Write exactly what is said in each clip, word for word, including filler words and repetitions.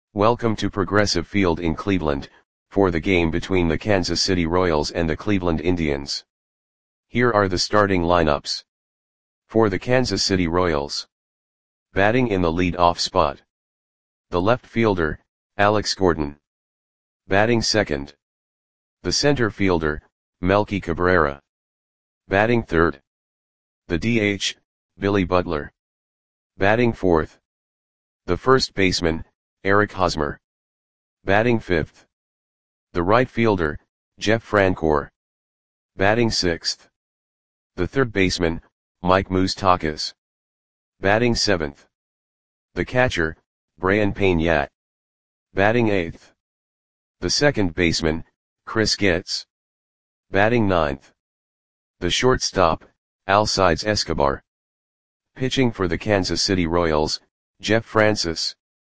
Welcome to Progressive Field in Cleveland, for the game between the Kansas City Royals and the Cleveland Indians. Here are the starting lineups. For the Kansas City Royals. Batting in the lead-off spot. The left fielder, Alex Gordon. Batting second. The center fielder, Melky Cabrera. Batting third. The D H, Billy Butler. Batting fourth. The first baseman, Eric Hosmer. Batting fifth. The right fielder, Jeff Francoeur. Batting sixth. The third baseman, Mike Moustakas. Batting seventh. The catcher, Brayan Peña. Batting eighth. The second baseman, Chris Getz. Batting ninth. The shortstop, Alcides Escobar. Pitching for the Kansas City Royals, Jeff Francis.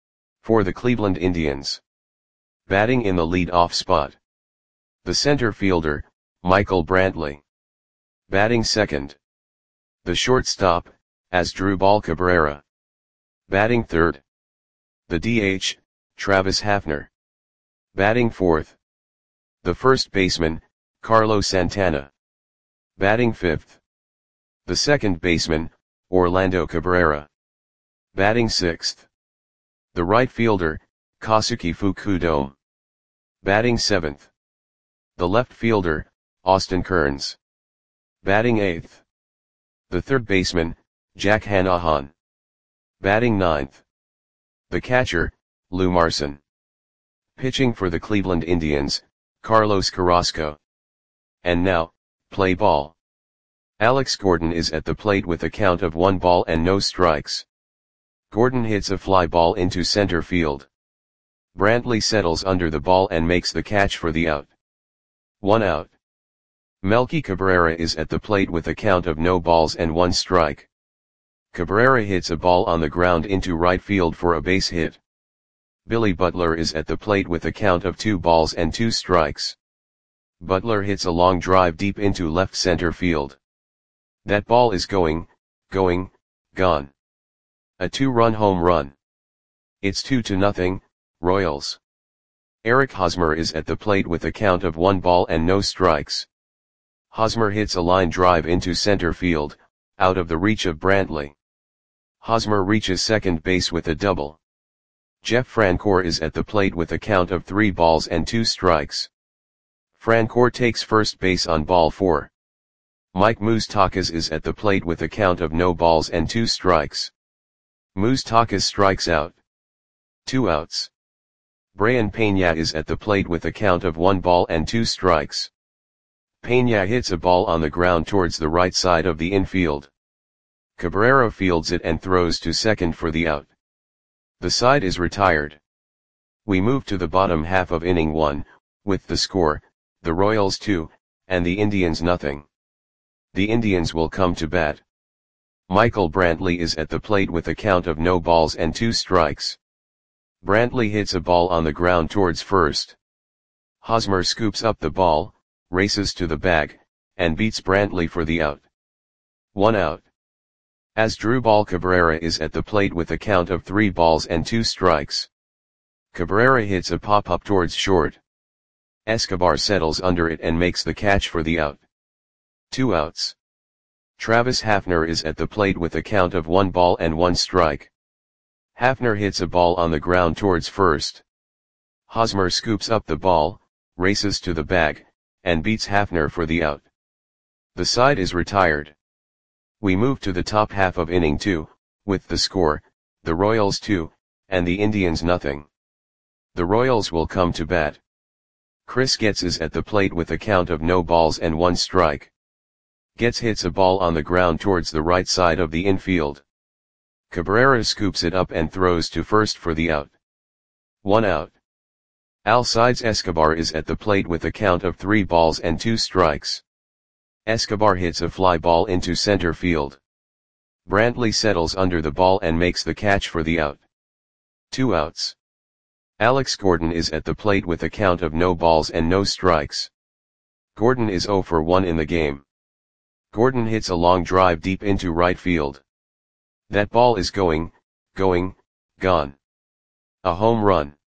For the Cleveland Indians. Batting in the lead-off spot. The center fielder, Michael Brantley. Batting second. The shortstop, Asdrubal Cabrera. Batting third. The D H, Travis Hafner. Batting fourth. The first baseman, Carlos Santana. Batting fifth. The second baseman, Orlando Cabrera. Batting sixth. The right fielder, Kosuke Fukudome. Batting seventh. The left fielder, Austin Kearns. Batting eighth. The third baseman, Jack Hanahan. Batting ninth. The catcher, Lou Marson. Pitching for the Cleveland Indians, Carlos Carrasco. And now, play ball. Alex Gordon is at the plate with a count of one ball and no strikes. Gordon hits a fly ball into center field. Brantley settles under the ball and makes the catch for the out. One out. Melky Cabrera is at the plate with a count of no balls and one strike. Cabrera hits a ball on the ground into right field for a base hit. Billy Butler is at the plate with a count of two balls and two strikes. Butler hits a long drive deep into left center field. That ball is going, going, gone. A two-run home run. It's two to nothing, Royals. Eric Hosmer is at the plate with a count of one ball and no strikes. Hosmer hits a line drive into center field, out of the reach of Brantley. Hosmer reaches second base with a double. Jeff Francoeur is at the plate with a count of three balls and two strikes. Francoeur takes first base on ball four. Mike Moustakas is at the plate with a count of no balls and two strikes. Moustakas strikes out. Two outs. Brayan Peña is at the plate with a count of one ball and two strikes. Peña hits a ball on the ground towards the right side of the infield. Cabrera fields it and throws to second for the out. The side is retired. We move to the bottom half of inning one, with the score, the Royals two, and the Indians nothing. The Indians will come to bat. Michael Brantley is at the plate with a count of no balls and two strikes. Brantley hits a ball on the ground towards first. Hosmer scoops up the ball, races to the bag, and beats Brantley for the out. One out. Asdrubal Cabrera is at the plate with a count of three balls and two strikes. Cabrera hits a pop-up towards short. Escobar settles under it and makes the catch for the out. Two outs. Travis Hafner is at the plate with a count of one ball and one strike. Hafner hits a ball on the ground towards first. Hosmer scoops up the ball, races to the bag, and beats Hafner for the out. The side is retired. We move to the top half of inning two, with the score, the Royals two, and the Indians nothing. The Royals will come to bat. Chris Getz is at the plate with a count of no balls and one strike. Getz hits a ball on the ground towards the right side of the infield. Cabrera scoops it up and throws to first for the out. One out. Alcides Escobar is at the plate with a count of three balls and two strikes. Escobar hits a fly ball into center field. Brantley settles under the ball and makes the catch for the out. Two outs. Alex Gordon is at the plate with a count of no balls and no strikes. Gordon is zero for one in the game. Gordon hits a long drive deep into right field. That ball is going, going, gone. A home run.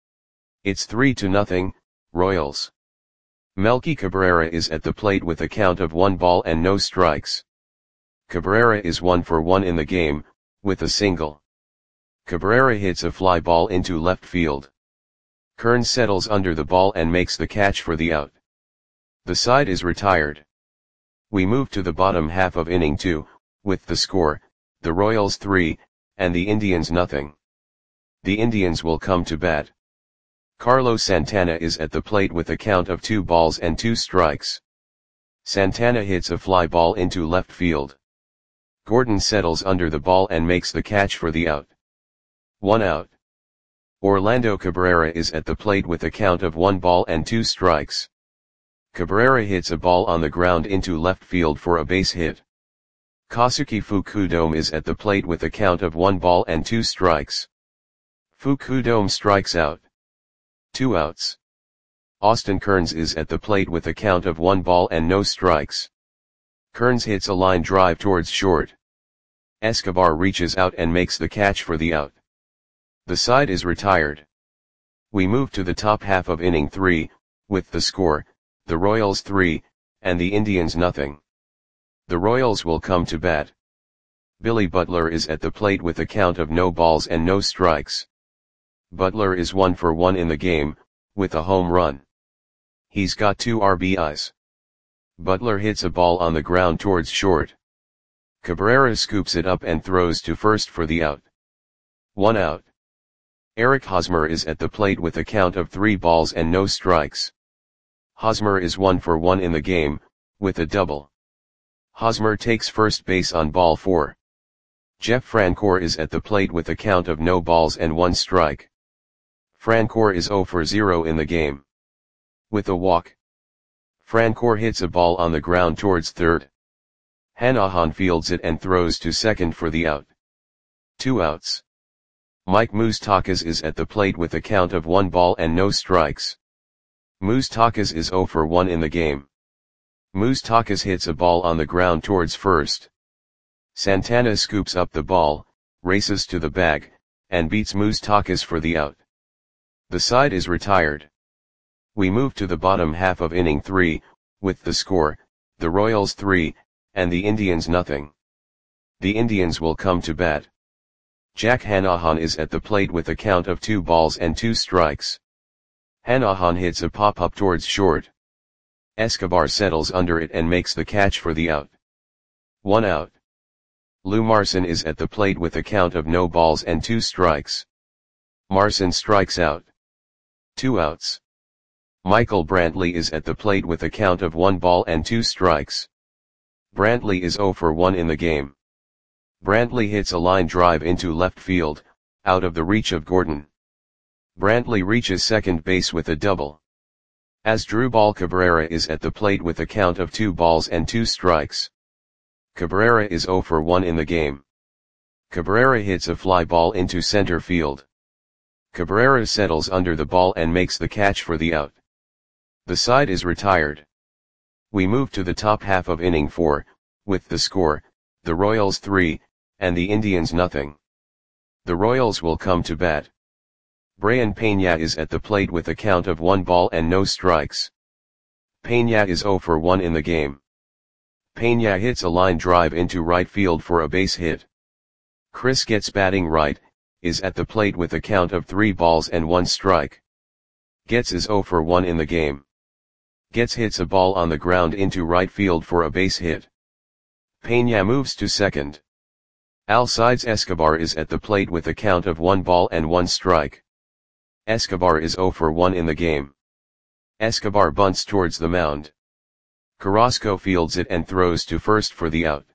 It's three to nothing, Royals. Melky Cabrera is at the plate with a count of one ball and no strikes. Cabrera is one for one in the game, with a single. Cabrera hits a fly ball into left field. Kearns settles under the ball and makes the catch for the out. The side is retired. We move to the bottom half of inning two, with the score, the Royals three, and the Indians nothing. The Indians will come to bat. Carlos Santana is at the plate with a count of two balls and two strikes. Santana hits a fly ball into left field. Gordon settles under the ball and makes the catch for the out. One out. Orlando Cabrera is at the plate with a count of one ball and two strikes. Cabrera hits a ball on the ground into left field for a base hit. Kosuke Fukudome is at the plate with a count of one ball and two strikes. Fukudome strikes out. Two outs. Austin Kearns is at the plate with a count of one ball and no strikes. Kearns hits a line drive towards short. Escobar reaches out and makes the catch for the out. The side is retired. We move to the top half of inning three, with the score, the Royals three, and the Indians nothing. The Royals will come to bat. Billy Butler is at the plate with a count of no balls and no strikes. Butler is one for one in the game, with a home run. He's got two R B Is. Butler hits a ball on the ground towards short. Cabrera scoops it up and throws to first for the out. One out. Eric Hosmer is at the plate with a count of three balls and no strikes. Hosmer is one for one in the game, with a double. Hosmer takes first base on ball four. Jeff Francoeur is at the plate with a count of no balls and one strike. Francoeur is zero for zero in the game. With a walk. Francoeur hits a ball on the ground towards third. Hanahan fields it and throws to second for the out. Two outs. Mike Moustakas is at the plate with a count of one ball and no strikes. Moustakas is zero for one in the game. Moustakas hits a ball on the ground towards first. Santana scoops up the ball, races to the bag, and beats Moustakas for the out. The side is retired. We move to the bottom half of inning three, with the score, the Royals three, and the Indians nothing. The Indians will come to bat. Jack Hanahan is at the plate with a count of two balls and two strikes. Hanahan hits a pop-up towards short. Escobar settles under it and makes the catch for the out. One out. Lou Marson is at the plate with a count of no balls and two strikes. Marson strikes out. Two outs. Michael Brantley is at the plate with a count of one ball and two strikes. Brantley is zero for one in the game. Brantley hits a line drive into left field, out of the reach of Gordon. Brantley reaches second base with a double. Asdrubal Cabrera is at the plate with a count of two balls and two strikes. Cabrera is zero for one in the game. Cabrera hits a fly ball into center field. Cabrera settles under the ball and makes the catch for the out. The side is retired. We move to the top half of inning four, with the score, the Royals three, and the Indians nothing. The Royals will come to bat. Brayan Peña is at the plate with a count of one ball and no strikes. Peña is zero for one in the game. Peña hits a line drive into right field for a base hit. Chris Getz, batting right, is at the plate with a count of three balls and one strike. Getz is zero for one in the game. Getz hits a ball on the ground into right field for a base hit. Peña moves to second. Alcides Escobar is at the plate with a count of one ball and one strike. Escobar is zero for one in the game. Escobar bunts towards the mound. Carrasco fields it and throws to first for the out.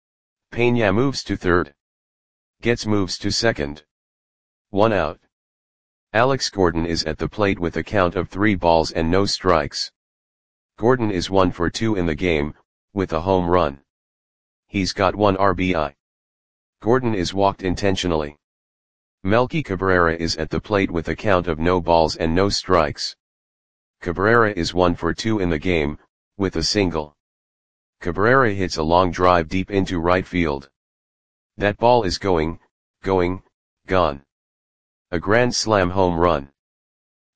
Peña moves to third. Getz moves to second. One out. Alex Gordon is at the plate with a count of three balls and no strikes. Gordon is one for two in the game, with a home run. He's got one R B I. Gordon is walked intentionally. Melky Cabrera is at the plate with a count of no balls and no strikes. Cabrera is one for two in the game, with a single. Cabrera hits a long drive deep into right field. That ball is going, going, gone. A grand slam home run.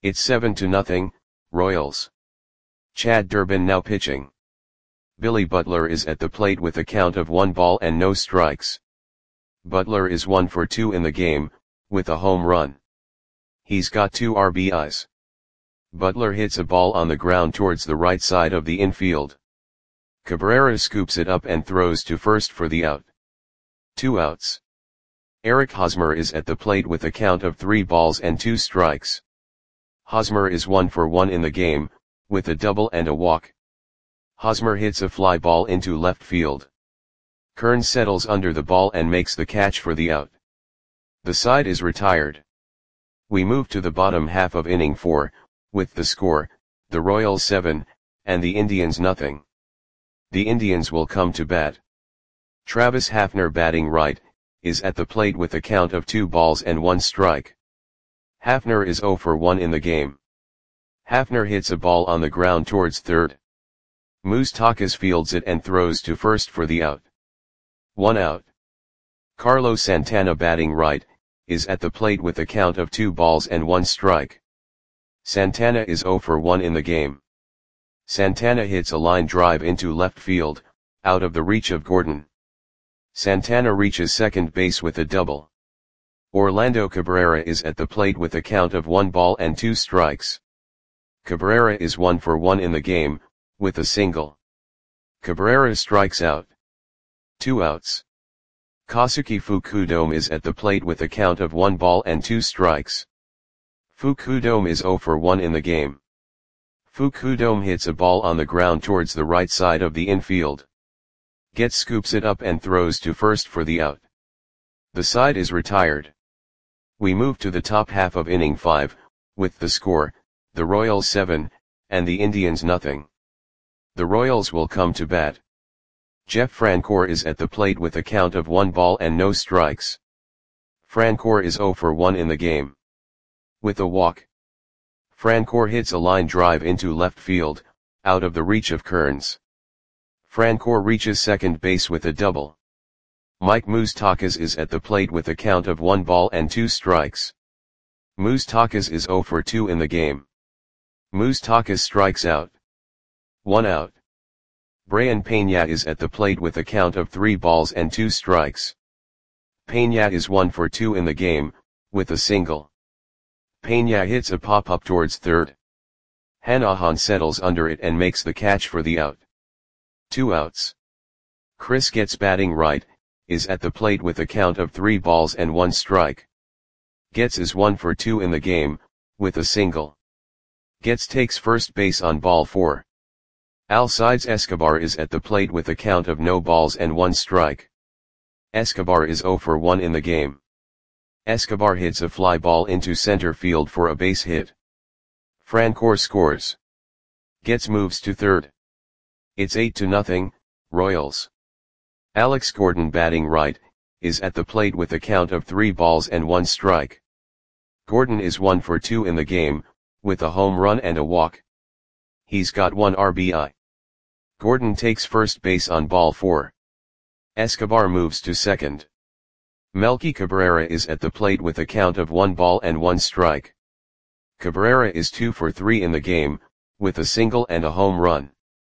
It's seven to nothing, Royals. Chad Durbin now pitching. Billy Butler is at the plate with a count of one ball and no strikes. Butler is one for two in the game, with a home run. He's got two R B Is. Butler hits a ball on the ground towards the right side of the infield. Cabrera scoops it up and throws to first for the out. Two outs. Eric Hosmer is at the plate with a count of three balls and two strikes. Hosmer is one for one in the game, with a double and a walk. Hosmer hits a fly ball into left field. Kearns settles under the ball and makes the catch for the out. The side is retired. We move to the bottom half of inning four, with the score, the Royals seven, and the Indians nothing. The Indians will come to bat. Travis Hafner, batting right, is at the plate with a count of two balls and one strike. Hafner is zero for one in the game. Hafner hits a ball on the ground towards third. Moustakas fields it and throws to first for the out. One out. Carlos Santana, batting right, is at the plate with a count of two balls and one strike. Santana is zero for one in the game. Santana hits a line drive into left field, out of the reach of Gordon. Santana reaches second base with a double. Orlando Cabrera is at the plate with a count of one ball and two strikes. Cabrera is one for one in the game, with a single. Cabrera strikes out. Two outs. Kosuke Fukudome is at the plate with a count of one ball and two strikes. Fukudome is zero for one in the game. Fukudome hits a ball on the ground towards the right side of the infield. Getz scoops it up and throws to first for the out. The side is retired. We move to the top half of inning five, with the score, the Royals seven, and the Indians nothing. The Royals will come to bat. Jeff Francoeur is at the plate with a count of one ball and no strikes. Francoeur is zero for one in the game. With a walk. Francoeur hits a line drive into left field, out of the reach of Kearns. Francoeur reaches second base with a double. Mike Moustakas is at the plate with a count of one ball and two strikes. Moustakas is zero for two in the game. Moustakas strikes out. One out. Brayan Peña is at the plate with a count of three balls and two strikes. Peña is one for two in the game, with a single. Peña hits a pop-up towards third. Hanahan settles under it and makes the catch for the out. Two outs. Chris Getz, batting right, is at the plate with a count of three balls and one strike. Getz is one for two in the game, with a single. Getz takes first base on ball four. Alcides Escobar is at the plate with a count of no balls and one strike. Escobar is zero for one in the game. Escobar hits a fly ball into center field for a base hit. Francoeur scores. Getz moves to third. It's eight to nothing, Royals. Alex Gordon, batting right, is at the plate with a count of three balls and one strike. Gordon is one for two in the game, with a home run and a walk. He's got one R B I. Gordon takes first base on ball four. Escobar moves to second. Melky Cabrera is at the plate with a count of one ball and one strike. Cabrera is two for three in the game, with a single and a home run.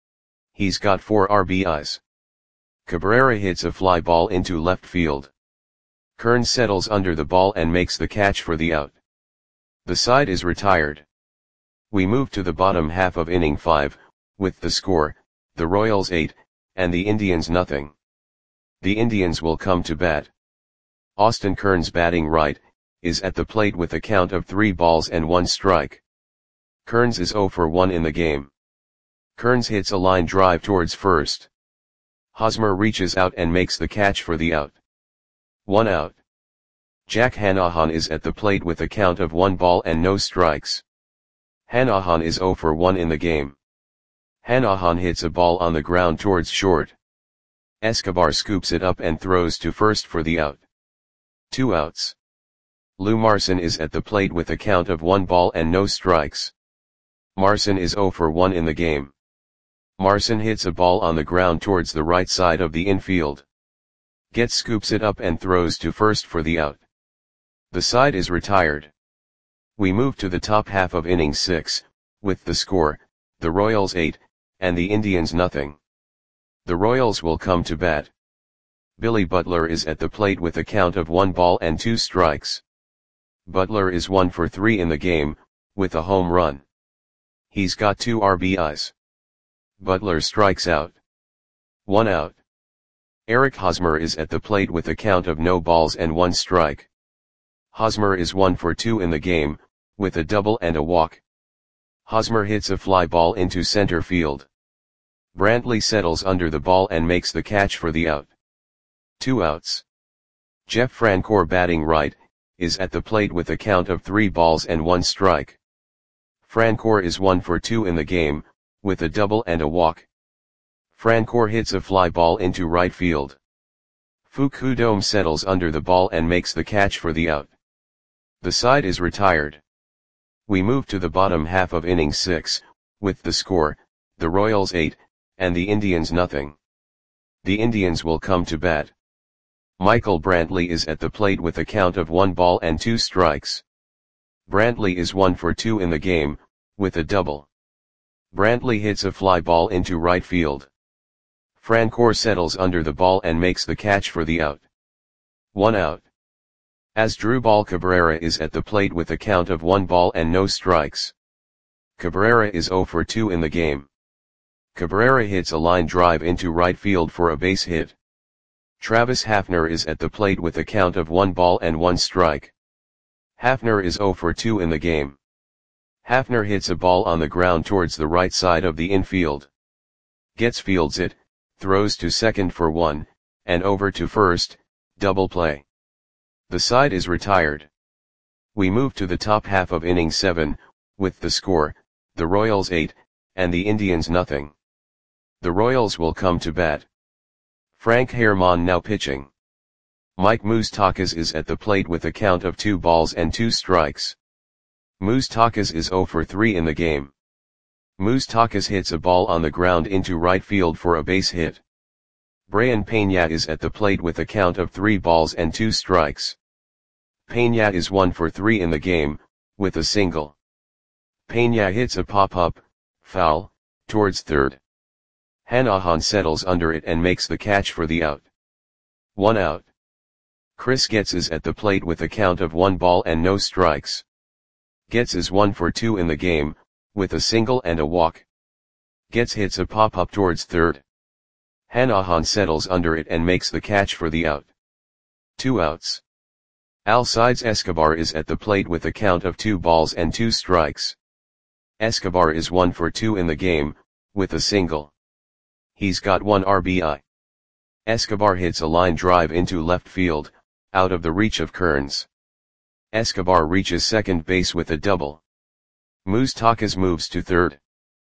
He's got four R B Is. Cabrera hits a fly ball into left field. Kearns settles under the ball and makes the catch for the out. The side is retired. We move to the bottom half of inning five, with the score, the Royals eight, and the Indians nothing. The Indians will come to bat. Austin Kearns, batting right, is at the plate with a count of three balls and one strike. Kearns is zero for one in the game. Kearns hits a line drive towards first. Hosmer reaches out and makes the catch for the out. One out. Jack Hanahan is at the plate with a count of one ball and no strikes. Hanahan is zero for one in the game. Hanahan hits a ball on the ground towards short. Escobar scoops it up and throws to first for the out. Two outs. Lou Marson is at the plate with a count of one ball and no strikes. Marson is zero for one in the game. Marson hits a ball on the ground towards the right side of the infield. Getz scoops it up and throws to first for the out. The side is retired. We move to the top half of inning six, with the score, the Royals eight, and the Indians nothing. The Royals will come to bat. Billy Butler is at the plate with a count of one ball and two strikes. Butler is one for three in the game, with a home run. He's got two R B Is. Butler strikes out. One out. Eric Hosmer is at the plate with a count of no balls and one strike. Hosmer is one for two in the game, with a double and a walk. Hosmer hits a fly ball into center field. Brantley settles under the ball and makes the catch for the out. Two outs. Jeff Francoeur, batting right, is at the plate with a count of three balls and one strike. Francoeur is one for two in the game, with a double and a walk. Francoeur hits a fly ball into right field. Fukudome settles under the ball and makes the catch for the out. The side is retired. We move to the bottom half of inning six, with the score, the Royals eight, and the Indians nothing. The Indians will come to bat. Michael Brantley is at the plate with a count of one ball and two strikes. Brantley is one for two in the game, with a double. Brantley hits a fly ball into right field. Francoeur settles under the ball and makes the catch for the out. One out. Asdrubal Cabrera is at the plate with a count of one ball and no strikes. Cabrera is zero for two in the game. Cabrera hits a line drive into right field for a base hit. Travis Hafner is at the plate with a count of one ball and one strike. Hafner is zero for two in the game. Hafner hits a ball on the ground towards the right side of the infield. Getz fields it, throws to second for one, and over to first, double play. The side is retired. We move to the top half of inning seven, with the score, the Royals eight, and the Indians nothing. The Royals will come to bat. Frank Herrmann now pitching. Mike Moustakas is at the plate with a count of two balls and two strikes. Moustakas is zero for three in the game. Moustakas hits a ball on the ground into right field for a base hit. Brayan Peña is at the plate with a count of three balls and two strikes. Peña is one for three in the game, with a single. Peña hits a pop-up, foul, towards third. Hanahan settles under it and makes the catch for the out. One out. Chris Getz is at the plate with a count of one ball and no strikes. Getz is one for two in the game, with a single and a walk. Getz hits a pop-up towards third. Hanahan settles under it and makes the catch for the out. Two outs. Alcides Escobar is at the plate with a count of two balls and two strikes. Escobar is one for two in the game, with a single. He's got one R B I. Escobar hits a line drive into left field, out of the reach of Kearns. Escobar reaches second base with a double. Moustakas moves to third.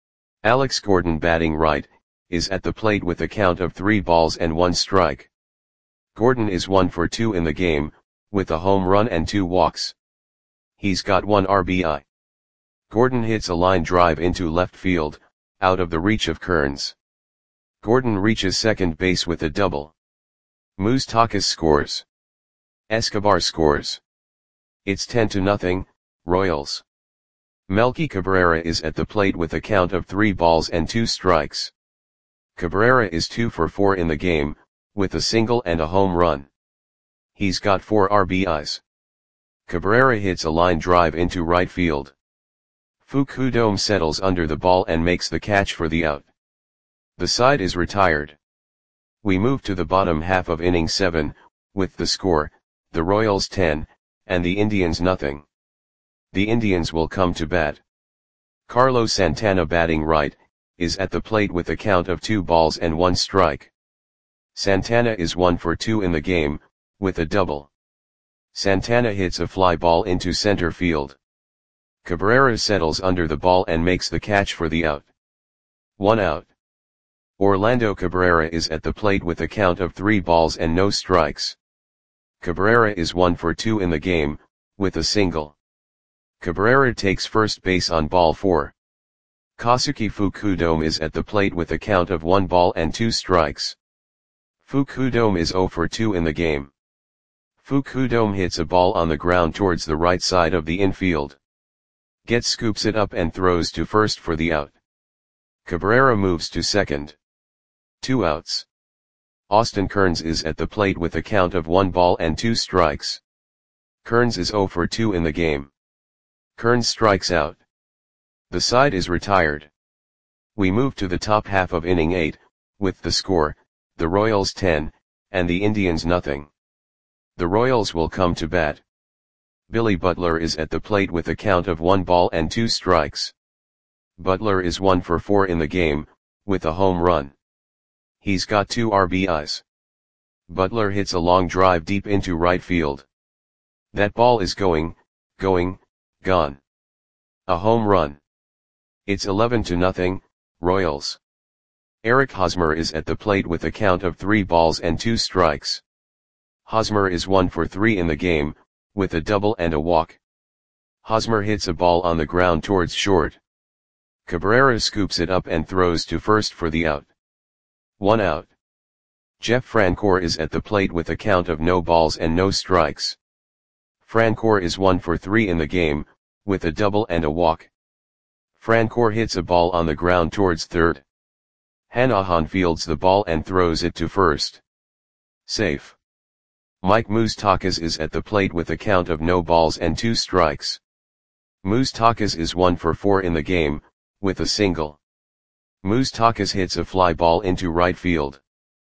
Alex Gordon, batting right, is at the plate with a count of three balls and one strike. Gordon is one for two in the game, with a home run and two walks. He's got one R B I. Gordon hits a line drive into left field, out of the reach of Kearns. Gordon reaches second base with a double. Moustakas scores. Escobar scores. It's ten to nothing, Royals. Melky Cabrera is at the plate with a count of three balls and two strikes. Cabrera is two for four in the game, with a single and a home run. He's got four R B Is. Cabrera hits a line drive into right field. Fukudome settles under the ball and makes the catch for the out. The side is retired. We move to the bottom half of inning seven, with the score, the Royals ten, and the Indians nothing. The Indians will come to bat. Carlos Santana, batting right, is at the plate with a count of two balls and one strike. Santana is one for two in the game, with a double. Santana hits a fly ball into center field. Cabrera settles under the ball and makes the catch for the out. One out. Orlando Cabrera is at the plate with a count of three balls and no strikes. Cabrera is one for two in the game, with a single. Cabrera takes first base on ball four. Kosuke Fukudome is at the plate with a count of one ball and two strikes. Fukudome is zero for two in the game. Fukudome hits a ball on the ground towards the right side of the infield. Getz scoops it up and throws to first for the out. Cabrera moves to second. Two outs. Austin Kearns is at the plate with a count of one ball and two strikes. Kearns is oh for two in the game. Kearns strikes out. The side is retired. We move to the top half of inning eight, with the score, the Royals ten, and the Indians nothing. The Royals will come to bat. Billy Butler is at the plate with a count of one ball and two strikes. Butler is one for four in the game, with a home run. He's got two R B Is. Butler hits a long drive deep into right field. That ball is going, going, gone. A home run. It's eleven to nothing, Royals. Eric Hosmer is at the plate with a count of three balls and two strikes. Hosmer is one for three in the game, with a double and a walk. Hosmer hits a ball on the ground towards short. Cabrera scoops it up and throws to first for the out. One out. Jeff Francoeur is at the plate with a count of no balls and no strikes. Francoeur is one for three in the game, with a double and a walk. Francoeur hits a ball on the ground towards third. Hanahan fields the ball and throws it to first. Safe. Mike Moustakas is at the plate with a count of no balls and two strikes. Moustakas is one for four in the game, with a single. Moustakas hits a fly ball into right field.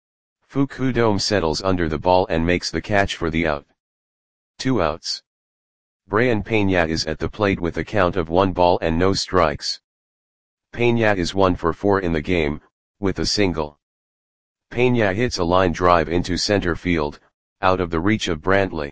Fukudome settles under the ball and makes the catch for the out. Two outs. Brayan Peña is at the plate with a count of one ball and no strikes. Peña is one for four in the game, with a single. Peña hits a line drive into center field, out of the reach of Brantley.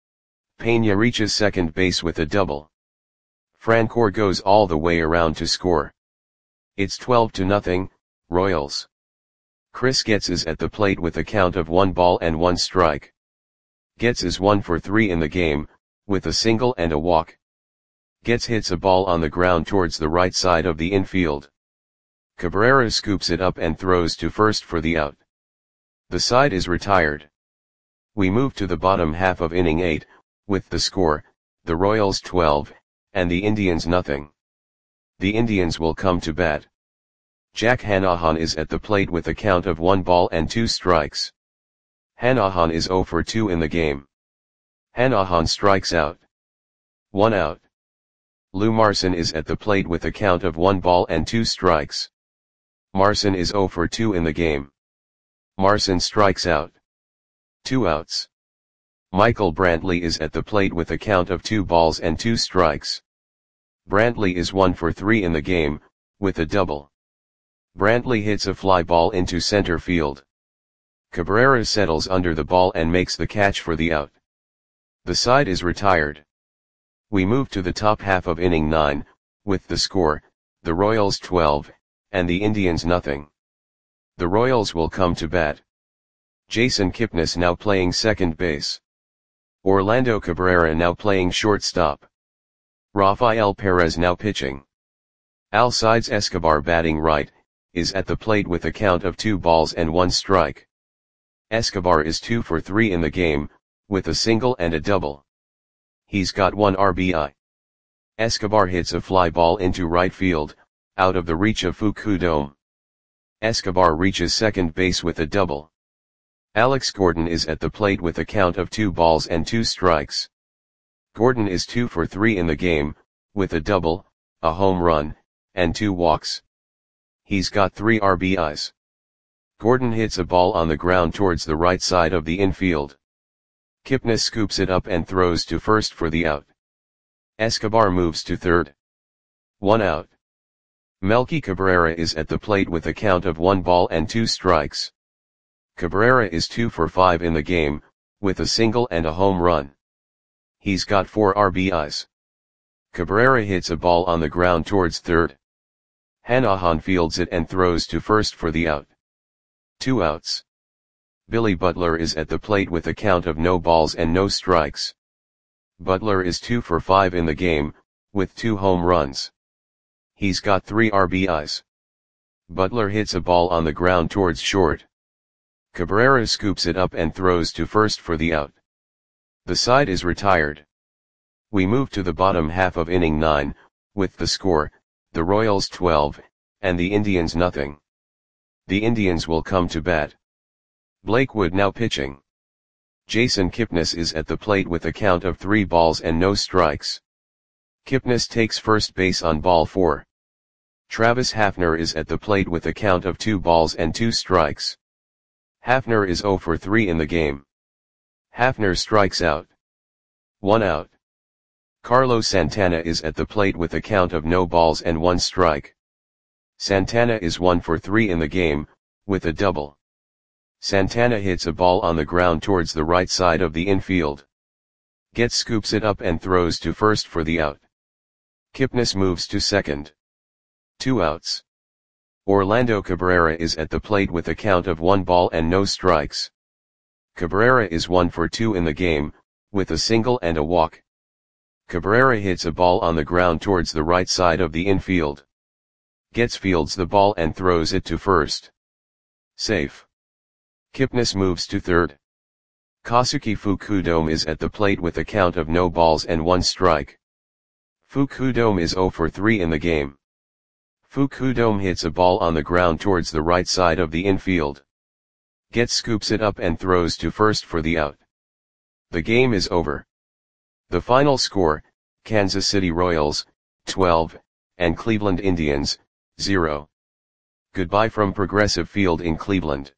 Peña reaches second base with a double. Francoeur goes all the way around to score. It's twelve to nothing, Royals. Chris Getz is at the plate with a count of one ball and one strike. Getz is one for three in the game, with a single and a walk. Getz hits a ball on the ground towards the right side of the infield. Cabrera scoops it up and throws to first for the out. The side is retired. We move to the bottom half of inning eight, with the score, the Royals twelve, and the Indians nothing. The Indians will come to bat. Jack Hanahan is at the plate with a count of one ball and two strikes. Hanahan is oh for two in the game. Hanahan strikes out. One out. Lou Marson is at the plate with a count of one ball and two strikes. Marson is oh for two in the game. Marson strikes out. Two outs. Michael Brantley is at the plate with a count of two balls and two strikes. Brantley is one for three in the game, with a double. Brantley hits a fly ball into center field. Cabrera settles under the ball and makes the catch for the out. The side is retired. We move to the top half of inning nine, with the score, the Royals twelve, and the Indians nothing. The Royals will come to bat. Jason Kipnis now playing second base. Orlando Cabrera now playing shortstop. Rafael Perez now pitching. Alcides Escobar batting right, is at the plate with a count of two balls and one strike. Escobar is two for three in the game, with a single and a double. He's got one R B I. Escobar hits a fly ball into right field, out of the reach of Fukudome. Escobar reaches second base with a double. Alex Gordon is at the plate with a count of two balls and two strikes. Gordon is two for three in the game, with a double, a home run, and two walks. He's got three R B Is. Gordon hits a ball on the ground towards the right side of the infield. Kipnis scoops it up and throws to first for the out. Escobar moves to third. One out. Melky Cabrera is at the plate with a count of one ball and two strikes. Cabrera is two for five in the game, with a single and a home run. He's got four R B Is. Cabrera hits a ball on the ground towards third. Hanahan fields it and throws to first for the out. Two outs. Billy Butler is at the plate with a count of no balls and no strikes. Butler is two for five in the game, with two home runs. He's got three R B Is. Butler hits a ball on the ground towards short. Cabrera scoops it up and throws to first for the out. The side is retired. We move to the bottom half of inning nine, With the score, the Royals twelve, and the Indians nothing. The Indians will come to bat. Blake Wood now pitching. Jason Kipnis is at the plate with a count of three balls and no strikes. Kipnis takes first base on ball four. Travis Hafner is at the plate with a count of two balls and two strikes. Hafner is zero for three in the game. Hafner strikes out. One out. Carlos Santana is at the plate with a count of no balls and one strike. Santana is one for three in the game, with a double. Santana hits a ball on the ground towards the right side of the infield. Getz scoops it up and throws to first for the out. Kipnis moves to second. Two outs. Orlando Cabrera is at the plate with a count of one ball and no strikes. Cabrera is one for two in the game, with a single and a walk. Cabrera hits a ball on the ground towards the right side of the infield. Getz fields the ball and throws it to first. Safe. Kipnis moves to third. Kosuke Fukudome is at the plate with a count of no balls and one strike. Fukudome is zero for three in the game. Fukudome hits a ball on the ground towards the right side of the infield. Getz scoops it up and throws to first for the out. The game is over. The final score, Kansas City Royals, twelve, and Cleveland Indians, zero. Goodbye from Progressive Field in Cleveland.